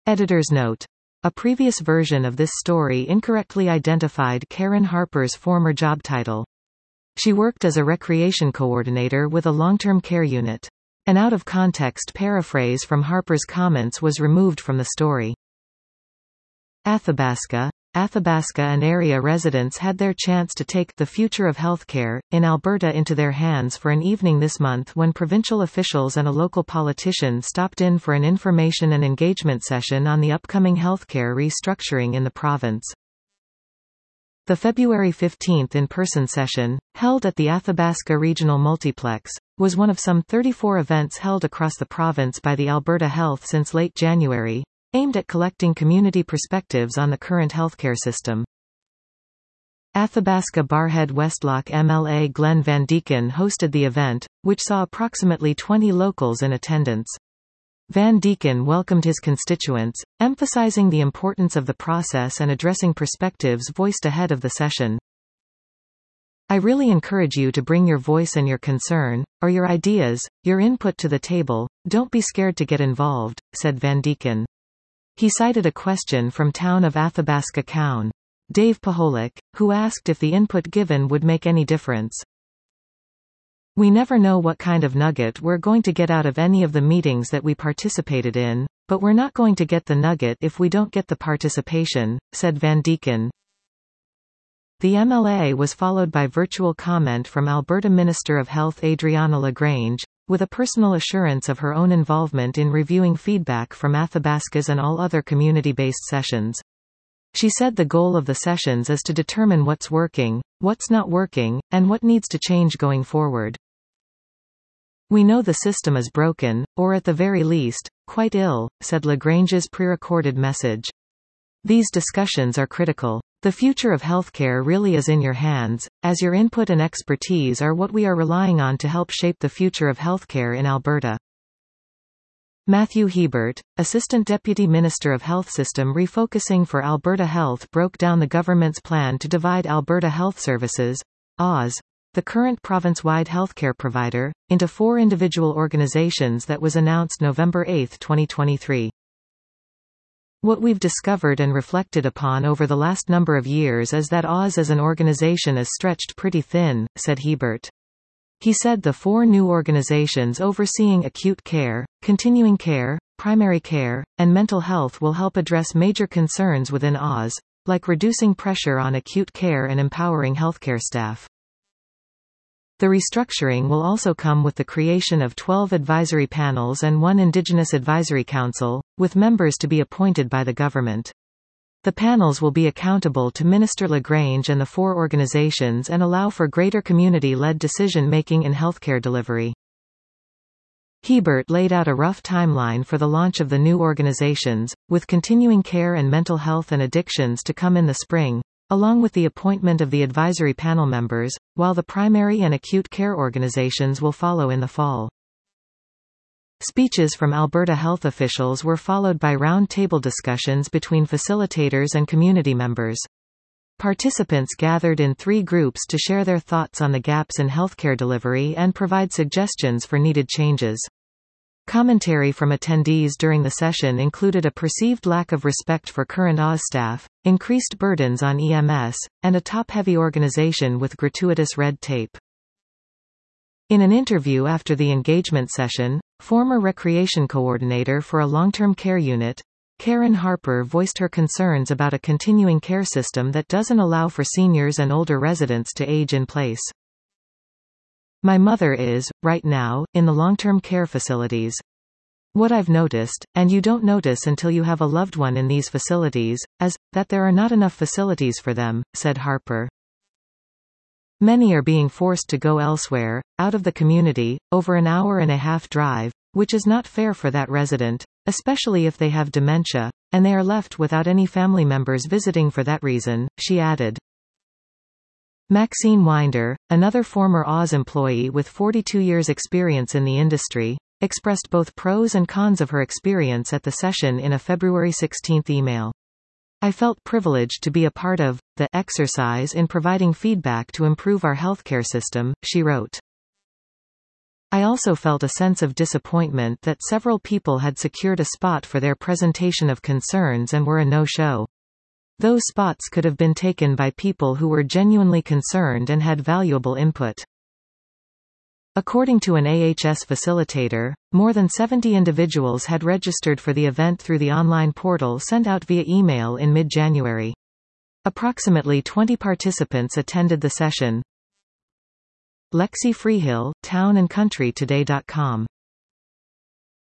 Editor's note. A previous version of this story incorrectly identified Karen Harper's former job title. She worked as a recreation coordinator with a long-term care unit. An out-of-context paraphrase from Harper's comments was removed from the story. Athabasca and area residents had their chance to take the future of healthcare in Alberta into their hands for an evening this month when provincial officials and a local politician stopped in for an information and engagement session on the upcoming healthcare restructuring in the province. The February 15 in-person session, held at the Athabasca Regional Multiplex, was one of some 34 events held across the province by the Alberta Health since late January, aimed at collecting community perspectives on the current healthcare system. Athabasca Barrhead Westlock MLA Glenn Van Deeken hosted the event, which saw approximately 20 locals in attendance. Van Deeken welcomed his constituents, emphasizing the importance of the process and addressing perspectives voiced ahead of the session. I really encourage you to bring your voice and your concern, or your ideas, your input to the table. Don't be scared to get involved, said Van Deeken. He cited a question from Town of Athabasca Cown. Dave Paholik, who asked if the input given would make any difference. We never know what kind of nugget we're going to get out of any of the meetings that we participated in, but we're not going to get the nugget if we don't get the participation, said Van Deeken. The MLA was followed by virtual comment from Alberta Minister of Health Adriana LaGrange, with a personal assurance of her own involvement in reviewing feedback from Athabasca's and all other community-based sessions. She said the goal of the sessions is to determine what's working, what's not working, and what needs to change going forward. We know the system is broken, or at the very least, quite ill, said LaGrange's pre-recorded message. These discussions are critical. The future of healthcare really is in your hands, as your input and expertise are what we are relying on to help shape the future of healthcare in Alberta. Matthew Hebert, Assistant Deputy Minister of Health System Refocusing for Alberta Health, broke down the government's plan to divide Alberta Health Services, AHS, the current province-wide healthcare provider, into 4 individual organizations that was announced November 8, 2023. What we've discovered and reflected upon over the last number of years is that AHS as an organization is stretched pretty thin, said Hebert. He said the 4 new organizations overseeing acute care, continuing care, primary care, and mental health will help address major concerns within AHS, like reducing pressure on acute care and empowering healthcare staff. The restructuring will also come with the creation of 12 advisory panels and 1 Indigenous Advisory Council, with members to be appointed by the government. The panels will be accountable to Minister LaGrange and the 4 organizations and allow for greater community-led decision-making in healthcare delivery. Hebert laid out a rough timeline for the launch of the new organizations, with continuing care and mental health and addictions to come in the spring, along with the appointment of the advisory panel members, while the primary and acute care organizations will follow in the fall. Speeches from Alberta health officials were followed by round-table discussions between facilitators and community members. Participants gathered in 3 groups to share their thoughts on the gaps in healthcare delivery and provide suggestions for needed changes. Commentary from attendees during the session included a perceived lack of respect for current AHS staff, increased burdens on EMS, and a top-heavy organization with gratuitous red tape. In an interview after the engagement session, former recreation coordinator for a long-term care unit, Karen Harper voiced her concerns about a continuing care system that doesn't allow for seniors and older residents to age in place. My mother is, right now, in the long-term care facilities. What I've noticed, and you don't notice until you have a loved one in these facilities, is that there are not enough facilities for them, said Harper. Many are being forced to go elsewhere, out of the community, over an hour-and-a-half drive, which is not fair for that resident, especially if they have dementia, and they are left without any family members visiting for that reason, she added. Maxine Winder, another former AHS employee with 42 years' experience in the industry, expressed both pros and cons of her experience at the session in a February 16 email. I felt privileged to be a part of the exercise in providing feedback to improve our healthcare system, she wrote. I also felt a sense of disappointment that several people had secured a spot for their presentation of concerns and were a no-show. Those spots could have been taken by people who were genuinely concerned and had valuable input. According to an AHS facilitator, more than 70 individuals had registered for the event through the online portal sent out via email in mid-January. Approximately 20 participants attended the session. Lexi Freehill, townandcountrytoday.com